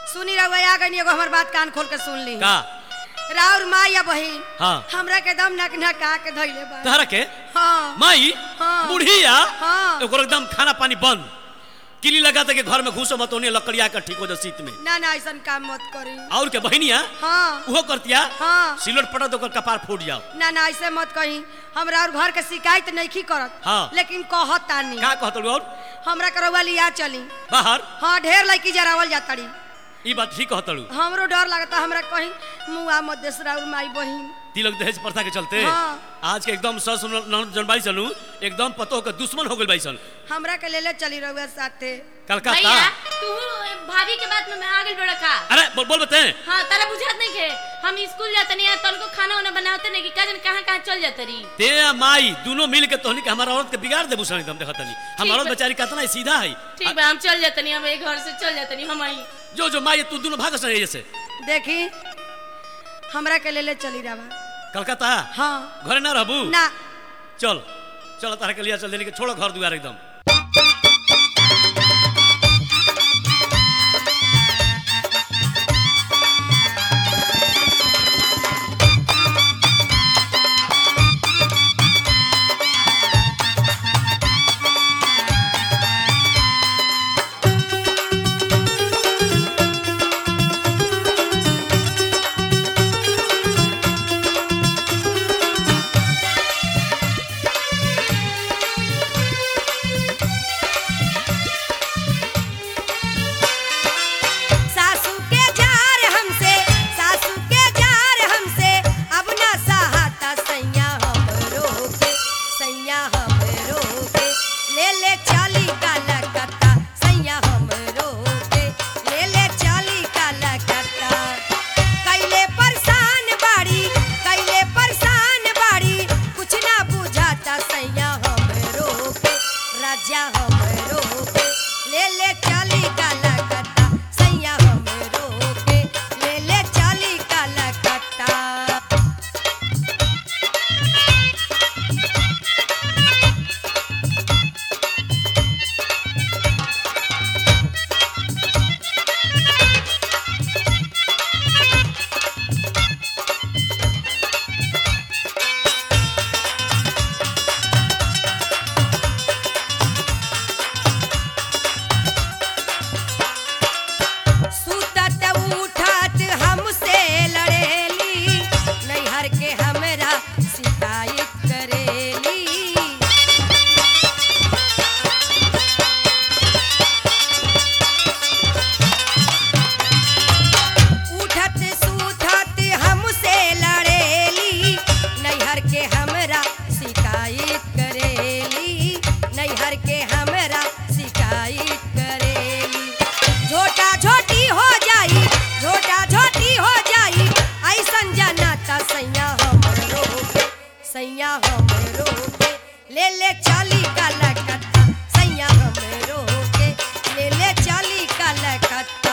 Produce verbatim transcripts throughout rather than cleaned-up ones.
सुनी रहुआ आ गई एगो हमर बात कान खोल के सुन ली का राउर माँ या बहिन हाँ हमरा के दम नक नका के धइले बा तहरा के हाँ माई हाँ। बुढ़िया हाँ। ओकर एकदम खाना पानी बंद किली लगा दे के घर में घुसो मत ओने लकड़िया का ठीक हो जा शीत में ना ना ऐसा काम मत करी और के बहनिया हाँ उहो करतिया हाँ सिलोट पड़ा तो ओकर कपार फूट जाओ ना ना ऐसे मत कही हमरा और घर के शिकायत नहीं करत हाँ। लेकिन कहत तानी का कहतलू और हमरा करवा लिया चली बाहर हाँ ढेर लड़की जरावल जातड़ी ई बात ठीक कहतलू हमरो डर लगता हमरा कहीं मुआ मत देसरा और माई बहिन तिलक दहेज प्रथा के चलते हाँ। आज के एकदम सस जनबाई चलू एकदम पतो के दुश्मन हो गइल बाई सन हमरा के लेले चली रहुआ साथे कलकत्ता भैया तू भाभी के बात में आ गेल बड़ा का अरे बोल बोल बते हां तारा बुझात नहीं के हम स्कूल जाते नहीं है तनको खाना वाना बनाते नहीं कि काजन कहां कहां चल जाते रही ते माई दोनों मिल के तोहनी के हमारा औरत के बिगाड़ दे बुसन एकदम देखतनी हमारा औरत बेचारी कितना सीधा है ठीक बा हम चल जाते नहीं हम एक घर से चल जाते नहीं हम आई जो जो माई तू दोनों भाग से जैसे देखी हमरा के लेले चली रवा कलकत्ता हाँ घरे ना रहबू ना चल चल तारा के लिया चल देने के छोड़ो घर दुआर एकदम सासू के जार हमसे सासू के जार हमसे अब ना सहाता सैया हमरो के सैया हमरो के ले ले चाली कलकत्ता सैया हमरो के ले ले चाली कलकत्ता कैले परेशान बाड़ी कैले परेशान बाड़ी कुछ ना बुझाता सैया हमरो के राजा हमरो के ले ले चाली कलकत्ता सैया हमरो के ले ले चाली कलकत्ता सुतत उठत हमसे लड़ेली नैहर के हमरा शिकायत करेली उठत सुतत हमसे लड़ेली नैहर के हमरा शिकायत करेली नैहर के हमरा शिकायत करेली झोटा झोटी हो जाई झोटा झोटी हो जाई ऐसन जनाता सैया हमरो के सैया हमरो के ले ले चाली कलकत्ता सैया हमरो के ले ले चाली कलकत्ता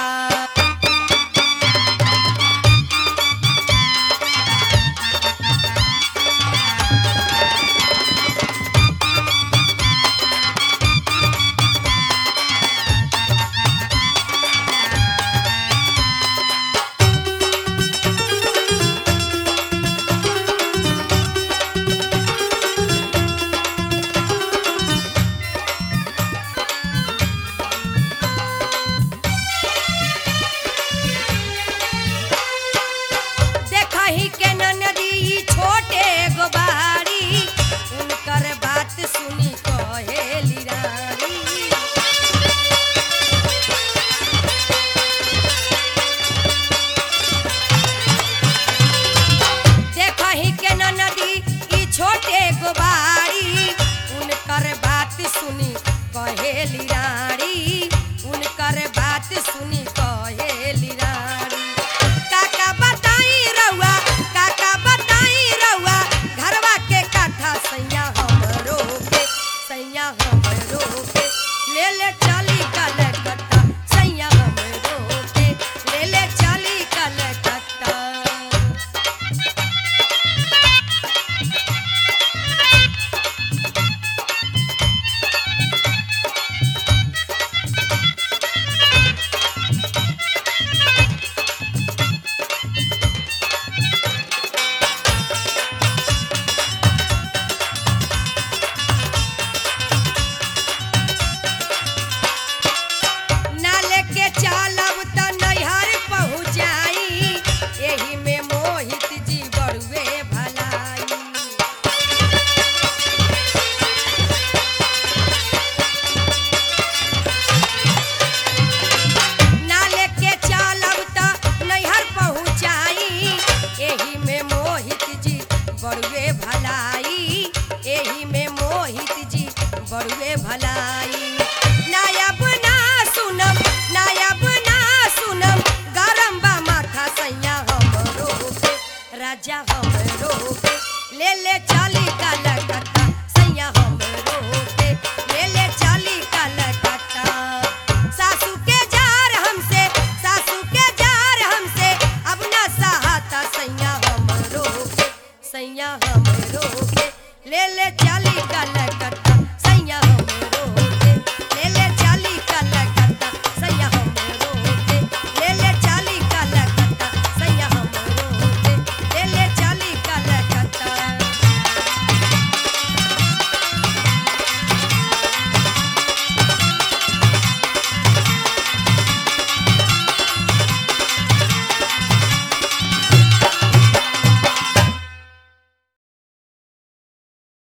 राजा हमरो के ले ले